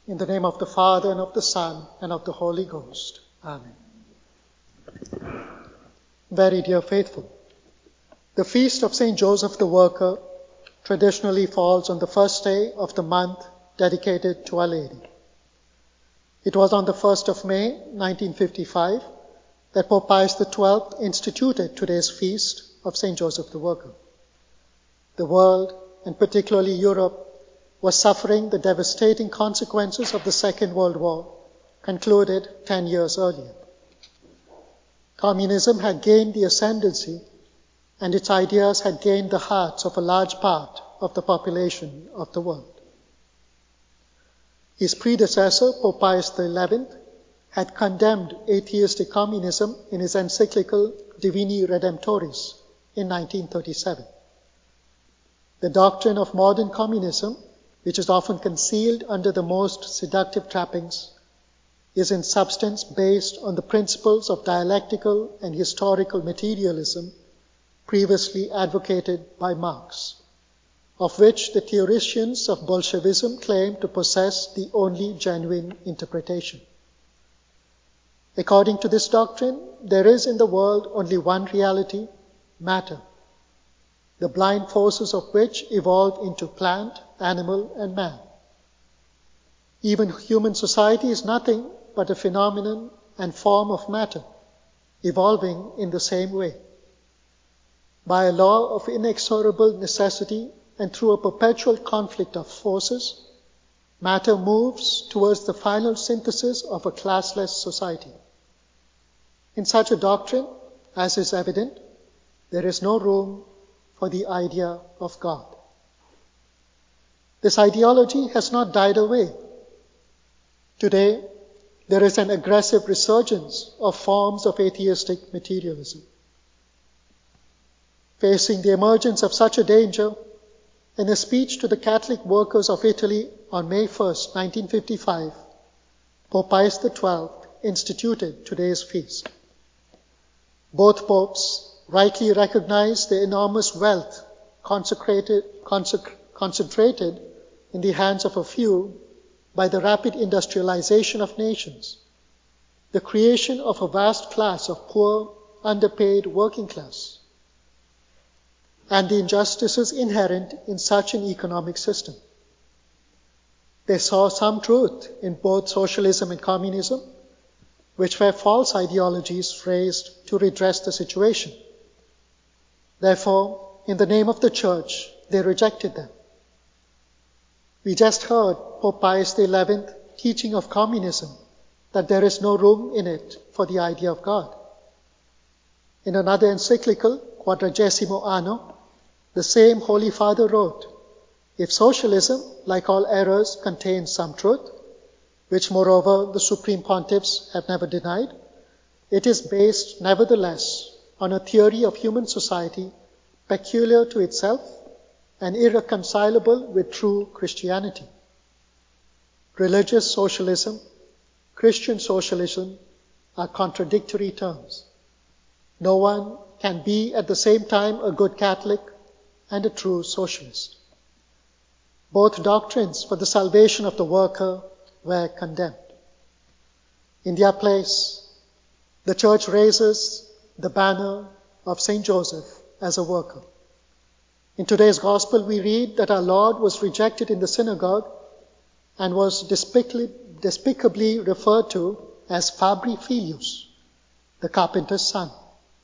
In the name of the Father, and of the Son, and of the Holy Ghost. Amen. Very dear faithful, the feast of St. Joseph the Worker traditionally falls on the first day of the month dedicated to Our Lady. It was on the 1st of May, 1955, that Pope Pius XII instituted today's feast of St. Joseph the Worker. The world, and particularly Europe, was suffering the devastating consequences of the Second World War, concluded 10 years earlier. Communism had gained the ascendancy, and its ideas had gained the hearts of a large part of the population of the world. His predecessor, Pope Pius XI, had condemned atheistic communism in his encyclical Divini Redemptoris in 1937. The doctrine of modern communism, which is often concealed under the most seductive trappings, is in substance based on the principles of dialectical and historical materialism previously advocated by Marx, of which the theoricians of Bolshevism claim to possess the only genuine interpretation. According to this doctrine, there is in the world only one reality, matter, the blind forces of which evolve into plant, animal, and man. Even human society is nothing but a phenomenon and form of matter, evolving in the same way. By a law of inexorable necessity and through a perpetual conflict of forces, matter moves towards the final synthesis of a classless society. In such a doctrine, as is evident, there is no room for the idea of God. This ideology has not died away. Today, there is an aggressive resurgence of forms of atheistic materialism. Facing the emergence of such a danger, in a speech to the Catholic workers of Italy on May 1st, 1955, Pope Pius XII instituted today's feast. Both popes rightly recognize the enormous wealth concentrated in the hands of a few by the rapid industrialization of nations, the creation of a vast class of poor, underpaid working class, and the injustices inherent in such an economic system. They saw some truth in both socialism and communism, which were false ideologies raised to redress the situation. Therefore, in the name of the Church, they rejected them. We just heard Pope Pius XI teaching of communism that there is no room in it for the idea of God. In another encyclical, Quadragesimo Anno, the same Holy Father wrote, if socialism, like all errors, contains some truth, which moreover the Supreme Pontiffs have never denied, it is based nevertheless on a theory of human society peculiar to itself and irreconcilable with true Christianity. Religious socialism, Christian socialism are contradictory terms. No one can be at the same time a good Catholic and a true socialist. Both doctrines for the salvation of the worker were condemned. In their place, the Church raises the banner of St. Joseph as a worker. In today's Gospel, we read that our Lord was rejected in the synagogue and was despicably referred to as Fabri Filius, the carpenter's son.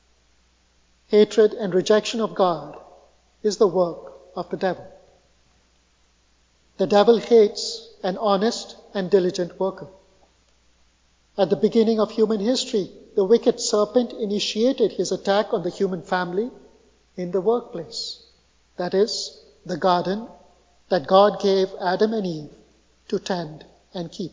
Hatred and rejection of God is the work of the devil. The devil hates an honest and diligent worker. At the beginning of human history, the wicked serpent initiated his attack on the human family in the workplace, that is, the garden that God gave Adam and Eve to tend and keep.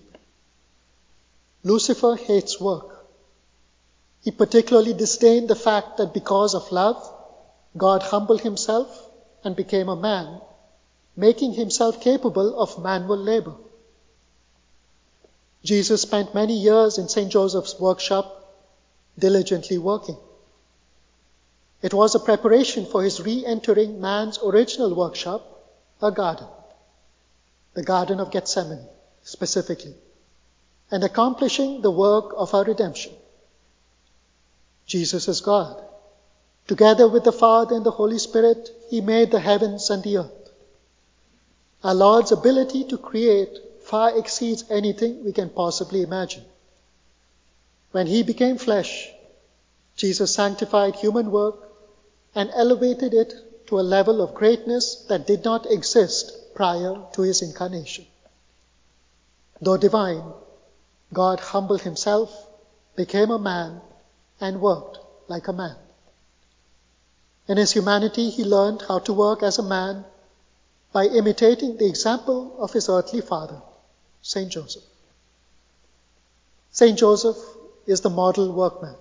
Lucifer hates work. He particularly disdained the fact that because of love, God humbled himself and became a man, making himself capable of manual labor. Jesus spent many years in St. Joseph's workshop, diligently working. It was a preparation for his re-entering man's original workshop, a garden, the Garden of Gethsemane. specifically, and accomplishing the work of our redemption. Jesus is God. Together with the Father and the Holy Spirit, he made the heavens and the earth. Our Lord's ability to create far exceeds anything we can possibly imagine. When he became flesh, Jesus sanctified human work and elevated it to a level of greatness that did not exist prior to his incarnation. Though divine, God humbled himself, became a man, and worked like a man. In his humanity, he learned how to work as a man by imitating the example of his earthly father, Saint Joseph. Saint Joseph is the model workman.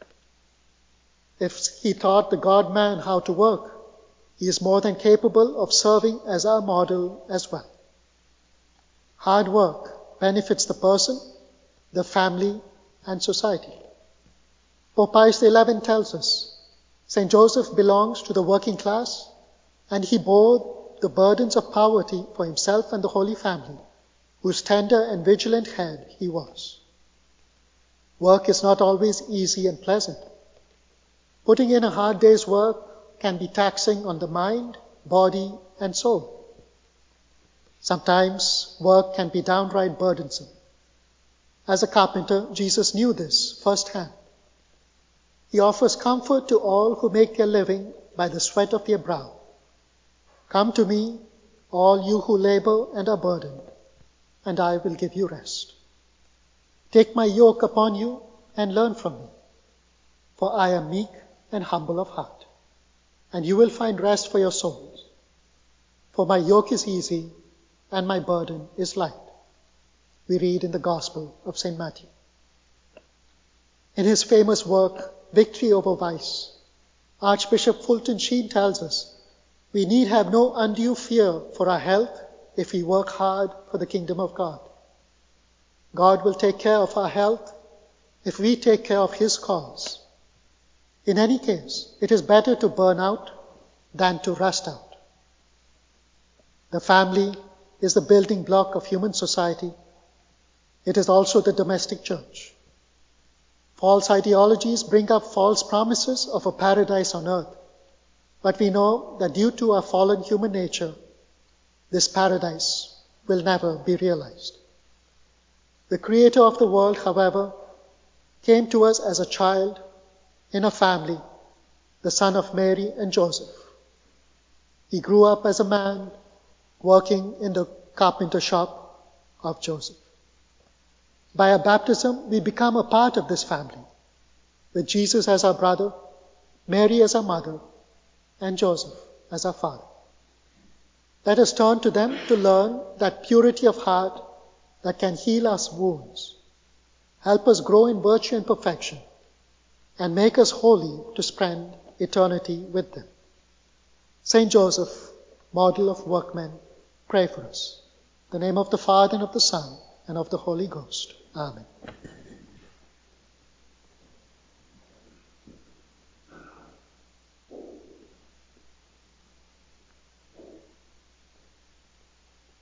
If he taught the God-man how to work, he is more than capable of serving as our model as well. Hard work benefits the person, the family, and society. Pope Pius XI tells us, Saint Joseph belongs to the working class, and he bore the burdens of poverty for himself and the Holy Family, whose tender and vigilant head he was. Work is not always easy and pleasant. Putting in a hard day's work can be taxing on the mind, body, and soul. Sometimes work can be downright burdensome. As a carpenter, Jesus knew this firsthand. He offers comfort to all who make their living by the sweat of their brow. Come to me, all you who labor and are burdened, and I will give you rest. Take my yoke upon you and learn from me, for I am meek and humble of heart, and you will find rest for your souls. For my yoke is easy and my burden is light. We read in the Gospel of St. Matthew. In his famous work, Victory over Vice, Archbishop Fulton Sheen tells us we need have no undue fear for our health if we work hard for the kingdom of God. God will take care of our health if we take care of his cause. In any case, it is better to burn out than to rust out. The family is the building block of human society. It is also the domestic church. False ideologies bring up false promises of a paradise on earth, but we know that due to our fallen human nature, this paradise will never be realized. The Creator of the world, however, came to us as a child in a family, the son of Mary and Joseph. He grew up as a man working in the carpenter shop of Joseph. By our baptism, we become a part of this family, with Jesus as our brother, Mary as our mother, and Joseph as our father. Let us turn to them to learn that purity of heart that can heal our wounds, help us grow in virtue and perfection, and make us holy to spend eternity with them. Saint Joseph, model of workmen, pray for us. In the name of the Father, and of the Son, and of the Holy Ghost. Amen.